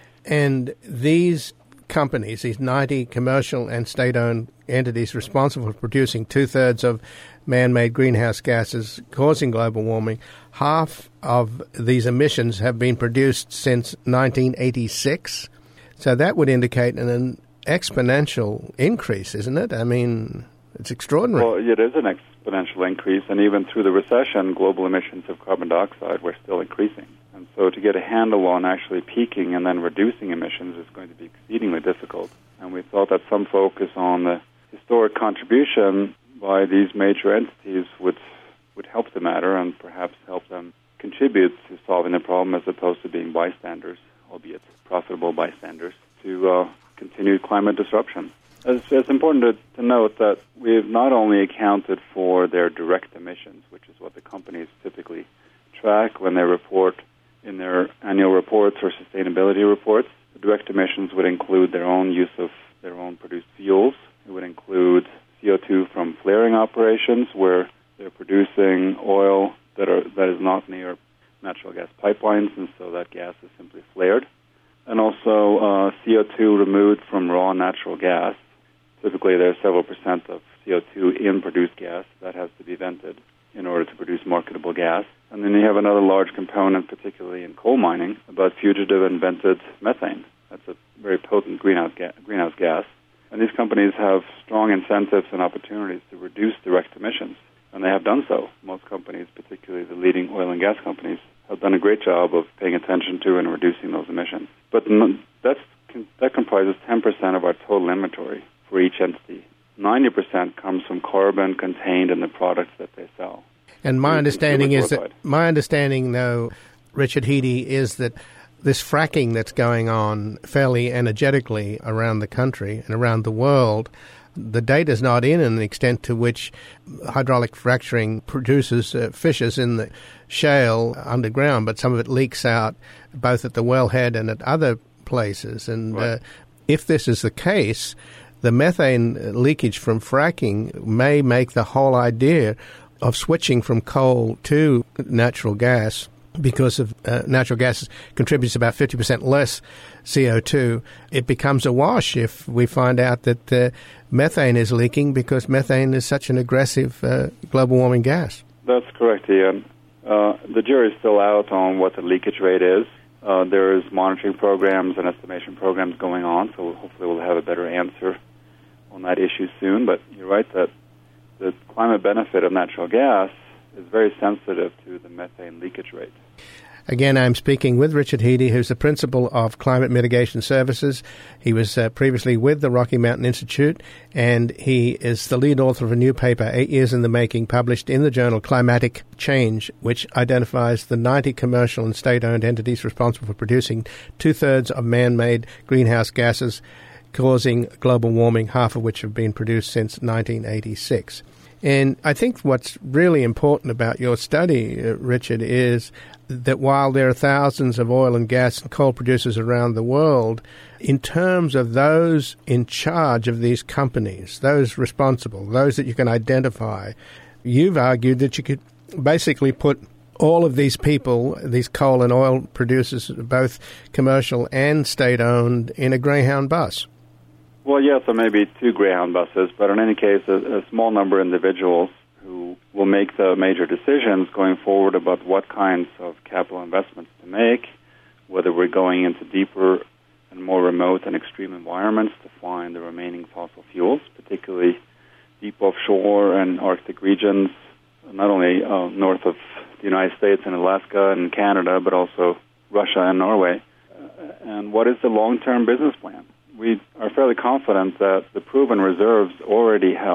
And these companies, these ninety commercial and state-owned entities responsible for producing two-thirds of man-made greenhouse gases causing global warming, half of these emissions have been produced since nineteen eighty-six. So that would indicate an, an exponential increase, isn't it? I mean, it's extraordinary. Well, it is an exponential increase, and even through the recession, global emissions of carbon dioxide were still increasing. And so to get a handle on actually peaking and then reducing emissions is going to be exceedingly difficult. And we thought that some focus on the historic contribution by these major entities would would help the matter and perhaps help them contribute to solving the problem as opposed to being bystanders, albeit profitable bystanders, to uh, continued climate disruption. It's, it's important to, to note that we've not only accounted for their direct emissions, which is what the companies typically track when they report in their annual reports or sustainability reports. The direct emissions would include their own use of their own produced fuels. It would include C O two from flaring operations where they're producing oil that are that is not near natural gas pipelines, and so that gas is simply flared. And also uh, C O two removed from raw natural gas. Typically there's several percent of C O two in produced gas that has to be vented in order to produce marketable gas. And then you have another large component, particularly in coal mining, about fugitive and vented methane. That's a very potent greenhouse ga- greenhouse gas. And these companies have strong incentives and opportunities to reduce direct emissions, and they have done so. Most companies, particularly the leading oil and gas companies, have done a great job of paying attention to and reducing those emissions. But that's, that comprises ten percent of our total inventory for each entity. ninety percent comes from carbon contained in the products that they sell. And my understanding is that, my understanding, though, Richard Heady, is that this fracking that's going on fairly energetically around the country and around the world, the data's not in an extent to which hydraulic fracturing produces uh, fissures in the shale underground, but some of it leaks out both at the wellhead and at other places. And right. uh, if this is the case, the methane leakage from fracking may make the whole idea of switching from coal to natural gas, because of uh, natural gas contributes about fifty percent less C O two, it becomes a wash if we find out that uh, methane is leaking, because methane is such an aggressive uh, global warming gas. That's correct, Ian. Uh, the jury's still out on what the leakage rate is. Uh, there is monitoring programs and estimation programs going on, so hopefully we'll have a better answer on that issue soon. But you're right that the climate benefit of natural gas is very sensitive to the methane leakage rate. Again, I'm speaking with Richard Heady, who's the principal of Climate Mitigation Services. He was uh, previously with the Rocky Mountain Institute, and he is the lead author of a new paper, eight years in the making, published in the journal Climatic Change, which identifies the ninety commercial and state-owned entities responsible for producing two-thirds of man-made greenhouse gases causing global warming, half of which have been produced since nineteen eighty-six. And I think what's really important about your study, uh, Richard, is that while there are thousands of oil and gas and coal producers around the world, in terms of those in charge of these companies, those responsible, those that you can identify, you've argued that you could basically put all of these people, these coal and oil producers, both commercial and state-owned, in a Greyhound bus. Well, yes, there may be two Greyhound buses, but in any case, a, a small number of individuals who will make the major decisions going forward about what kinds of capital investments to make, whether we're going into deeper and more remote and extreme environments to find the remaining fossil fuels, particularly deep offshore and Arctic regions, not only uh, north of the United States and Alaska and Canada, but also Russia and Norway. Uh, and what is the long-term business plan? We are fairly confident that the proven reserves already held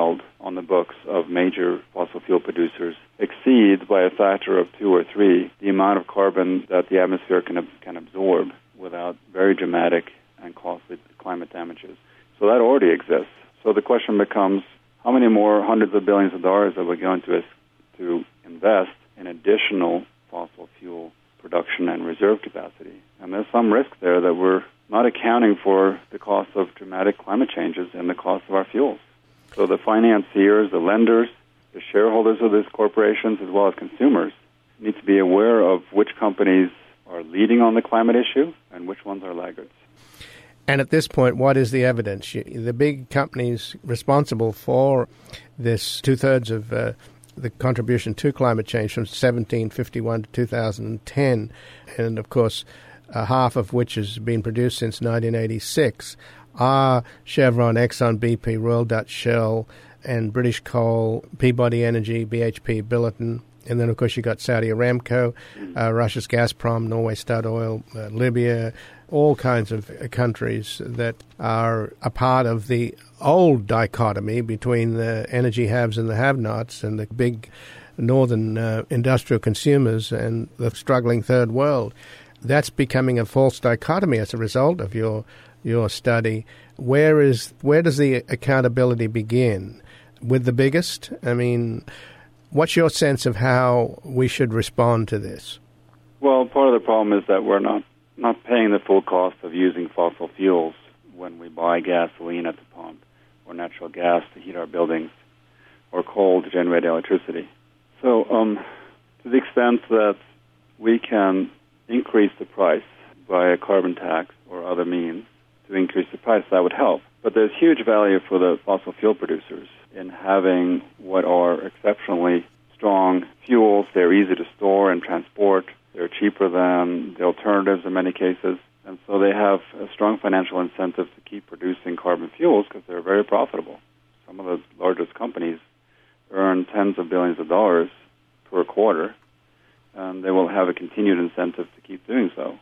on the books of major fossil fuel producers exceed by a factor of two or three the amount of carbon that the atmosphere can, can absorb without very dramatic and costly climate damages. So that already exists. So the question becomes, how many more hundreds of billions of dollars are we going to, to invest in additional fossil fuel production and reserve capacity? And there's some risk there that we're not accounting for the cost of dramatic climate changes and the cost of our fuels. So the financiers, the lenders, the shareholders of these corporations, as well as consumers, need to be aware of which companies are leading on the climate issue and which ones are laggards. And at this point, what is the evidence? The big companies responsible for this two-thirds of uh, the contribution to climate change from seventeen fifty-one to two thousand ten, and of course, uh, half of which has been produced since nineteen eighty-six, are Chevron, Exxon, B P, Royal Dutch Shell, and British Coal, Peabody Energy, B H P, Billiton. And then, of course, you got Saudi Aramco, uh, Russia's Gazprom, Norway Statoil, uh, Libya, all kinds of countries that are a part of the old dichotomy between the energy haves and the have-nots and the big northern uh, industrial consumers and the struggling third world. That's becoming a false dichotomy as a result of your your study. Where is where does the accountability begin? With the biggest? I mean, what's your sense of how we should respond to this? Well, part of the problem is that we're not, not paying the full cost of using fossil fuels when we buy gasoline at the pump, or natural gas to heat our buildings, or coal to generate electricity. So um, to the extent that we can increase the price by a carbon tax or other means to increase the price, that would help. But there's huge value for the fossil fuel producers in having what are exceptionally strong fuels. They're easy to store and transport. They're cheaper than the alternatives in many cases. And so they have a strong financial incentive to keep producing carbon fuels because they're very profitable. Some of the largest companies earn tens of billions of dollars per quarter, and they will have a continued incentive to keep doing so.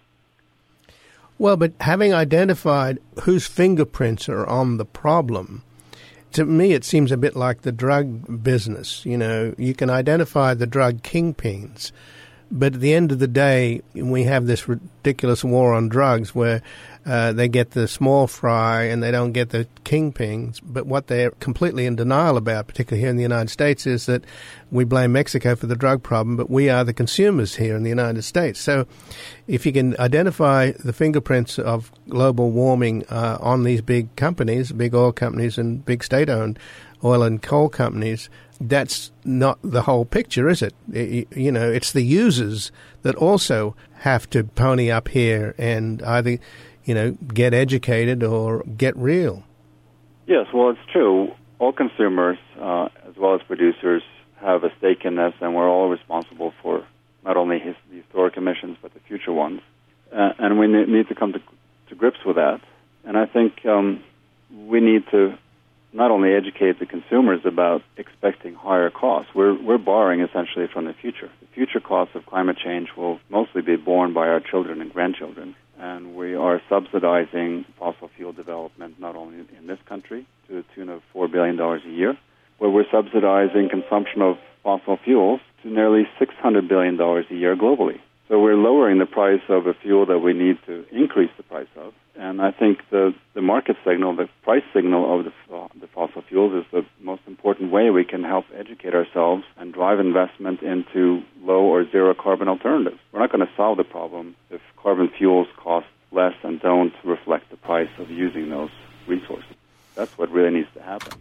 Well, but having identified whose fingerprints are on the problem, to me it seems a bit like the drug business. You know, you can identify the drug kingpins, but at the end of the day, we have this ridiculous war on drugs where uh, they get the small fry and they don't get the kingpins. But what they're completely in denial about, particularly here in the United States, is that we blame Mexico for the drug problem, but we are the consumers here in the United States. So if you can identify the fingerprints of global warming uh, on these big companies, big oil companies and big state-owned oil and coal companies, that's not the whole picture, is it? it? You know, it's the users that also have to pony up here and either, you know, get educated or get real. Yes, well, it's true. All consumers, uh, as well as producers, have a stake in this, and we're all responsible for not only his, the historic emissions, but the future ones. Uh, and we need to come to, to grips with that. And I think um, we need to not only educate the consumers about expecting higher costs. We're, we're borrowing essentially from the future. The future costs of climate change will mostly be borne by our children and grandchildren. And we are subsidizing fossil fuel development not only in this country to the tune of four billion dollars a year, but we're subsidizing consumption of fossil fuels to nearly six hundred billion dollars a year globally. So we're lowering the price of a fuel that we need to increase the price of. And I think the, the market signal, the price signal of the, uh, the fossil fuels is the most important way we can help educate ourselves and drive investment into low or zero carbon alternatives. We're not going to solve the problem if carbon fuels cost less and don't reflect the price of using those resources. That's what really needs to happen.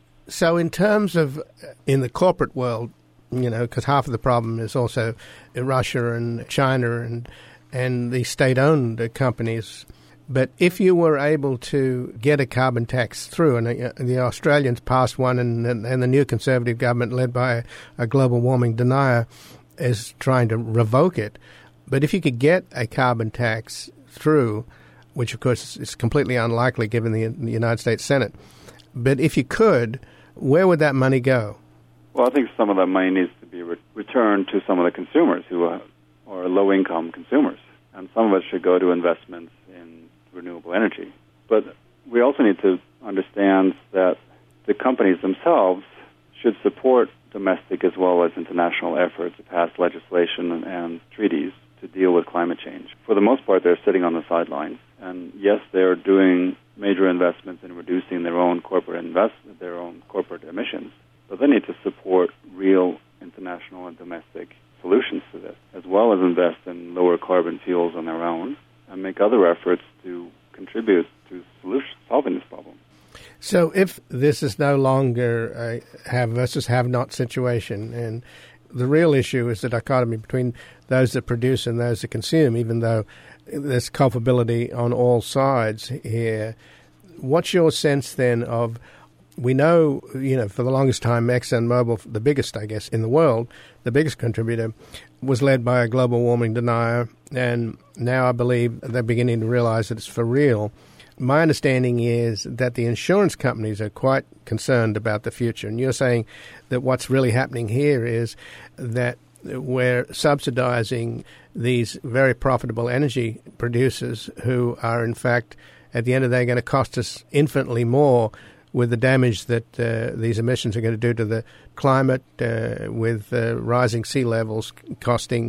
So in terms of in the corporate world, you know, because half of the problem is also Russia and China and and the state-owned companies. But if you were able to get a carbon tax through, and the Australians passed one, and, and the new Conservative government led by a, a global warming denier is trying to revoke it. But if you could get a carbon tax through, which of course is completely unlikely given the, the United States Senate, but if you could, where would that money go? Well, I think some of that money needs to be re- returned to some of the consumers who are, are low-income consumers, and some of it should go to investments in renewable energy. But we also need to understand that the companies themselves should support domestic as well as international efforts to pass legislation and, and treaties to deal with climate change. For the most part, they're sitting on the sidelines. And yes, they're doing major investments in reducing their own corporate invest, their own corporate emissions, but they need to support real international and domestic solutions to this, as well as invest in lower carbon fuels on their own and make other efforts to contribute to solution, solving this problem. So if this is no longer a have versus have-not situation, and the real issue is the dichotomy between those that produce and those that consume, even though there's culpability on all sides here, what's your sense then of, we know, you know, for the longest time, ExxonMobil, the biggest, I guess, in the world, the biggest contributor, was led by a global warming denier, and now I believe they're beginning to realize that it's for real. My understanding is that the insurance companies are quite concerned about the future, and you're saying that what's really happening here is that we're subsidizing these very profitable energy producers who are, in fact, at the end of the day, going to cost us infinitely more with the damage that uh, these emissions are going to do to the climate, uh, with uh, rising sea levels costing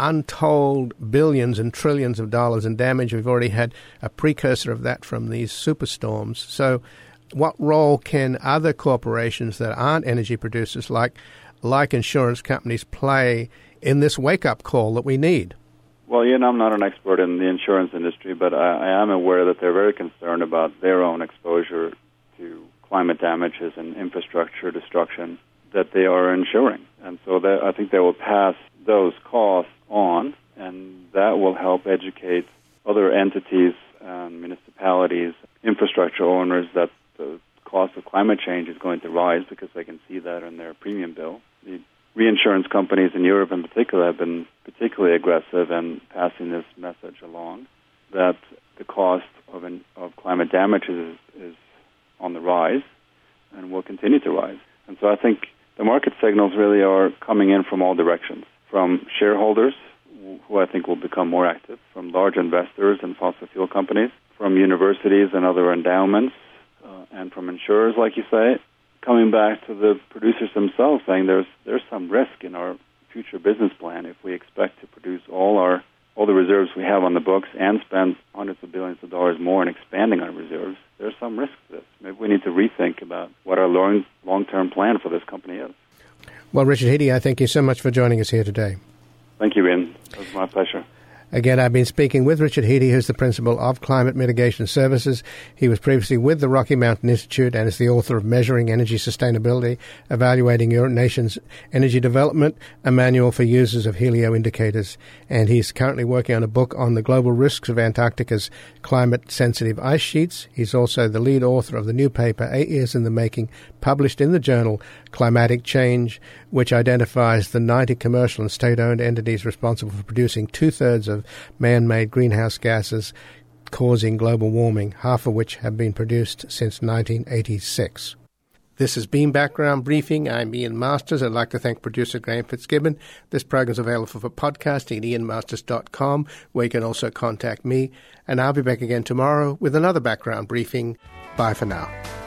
untold billions and trillions of dollars in damage. We've already had a precursor of that from these superstorms. So what role can other corporations that aren't energy producers, like like insurance companies, play in this wake-up call that we need? Well, you know, I'm not an expert in the insurance industry, but I, I am aware that they're very concerned about their own exposure to climate damages and infrastructure destruction that they are insuring. And so that, I think they will pass those costs on, and that will help educate other entities and municipalities, infrastructure owners, that the cost of climate change is going to rise because they can see that in their premium bill. The reinsurance companies in Europe in particular have been particularly aggressive in passing this message along, that the cost of, an, of climate damages is, is on the rise and will continue to rise. And so I think the market signals really are coming in from all directions, from shareholders, who I think will become more active, from large investors in fossil fuel companies, from universities and other endowments, uh, and from insurers, like you say, coming back to the producers themselves, saying there's there's some risk in our future business plan if we expect to produce all our all the reserves we have on the books and spend hundreds of billions of dollars more in expanding our reserves. There's some risk to this. Maybe we need to rethink about what our long long-term plan for this company is. Well, Richard Heede, I thank you so much for joining us here today. Thank you, Ian. It was my pleasure. Again, I've been speaking with Richard Heede, who's the principal of Climate Mitigation Services. He was previously with the Rocky Mountain Institute and is the author of Measuring Energy Sustainability, Evaluating Your Nation's Energy Development, a manual for users of helio indicators. And he's currently working on a book on the global risks of Antarctica's climate-sensitive ice sheets. He's also the lead author of the new paper, Eight Years in the Making, published in the journal Climatic Change, which identifies the ninety commercial and state-owned entities responsible for producing two-thirds of man-made greenhouse gases causing global warming, half of which have been produced since nineteen eighty-six. This has been Background Briefing. I'm Ian Masters. I'd like to thank producer Graham Fitzgibbon. This program is available for podcasting at ian masters dot com, where you can also contact me. And I'll be back again tomorrow with another Background Briefing. Bye for now.